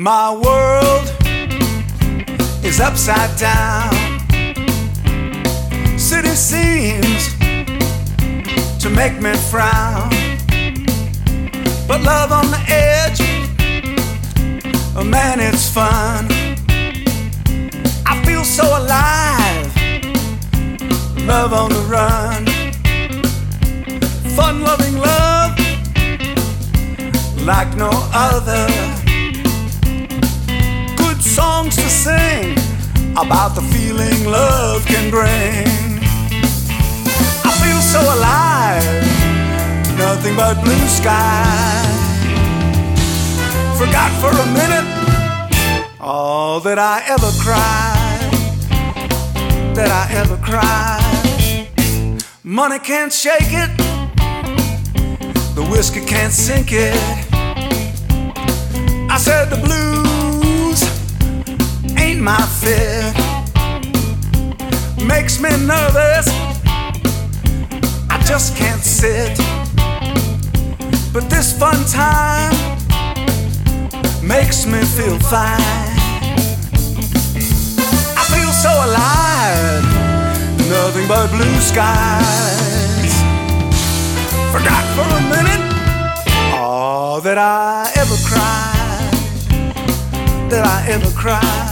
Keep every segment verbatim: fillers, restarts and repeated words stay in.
My world is upside down. City seems to make me frown, but love on the edge, oh man, it's fun. I feel so alive, love on the run. Fun-loving love like no other. Good songs to sing about the feeling love can bring. I feel so alive, nothing but blue sky. Forgot for a minute all that I ever cried, that I ever cried. Money can't shake it, the whiskey can't sink it. I said the blues ain't my fit. Makes me nervous, I just can't sit. But this fun time makes me feel fine. I feel so alive, nothing but blue skies. Forgot for a minute all that I ever cried, that I ever cried.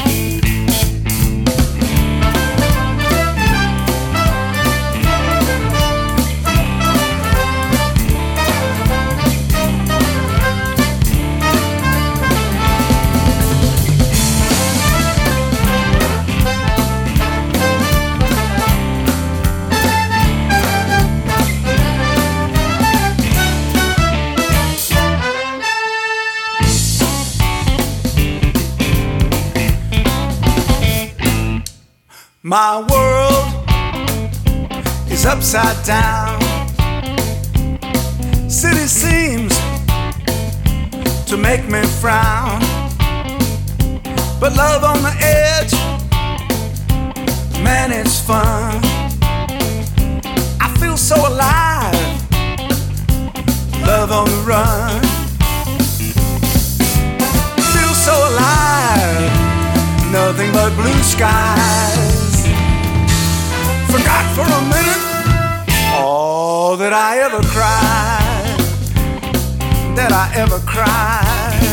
My world is upside down. City seems to make me frown, but love on the edge, man, it's fun. I feel so alive, love on the run. Feel so alive, nothing but blue skies. Forgot for a minute all that I ever cried, that I ever cried.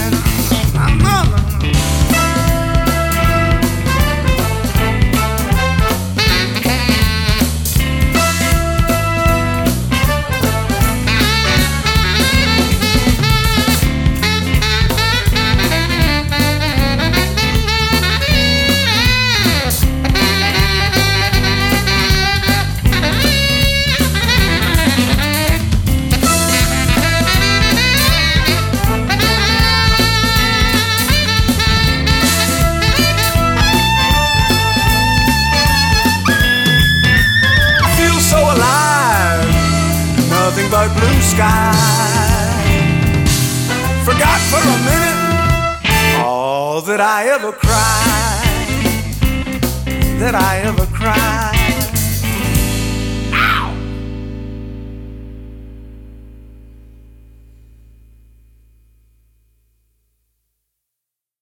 Nothing but blue sky. Forgot for a minute all that I ever cried, that I ever cried.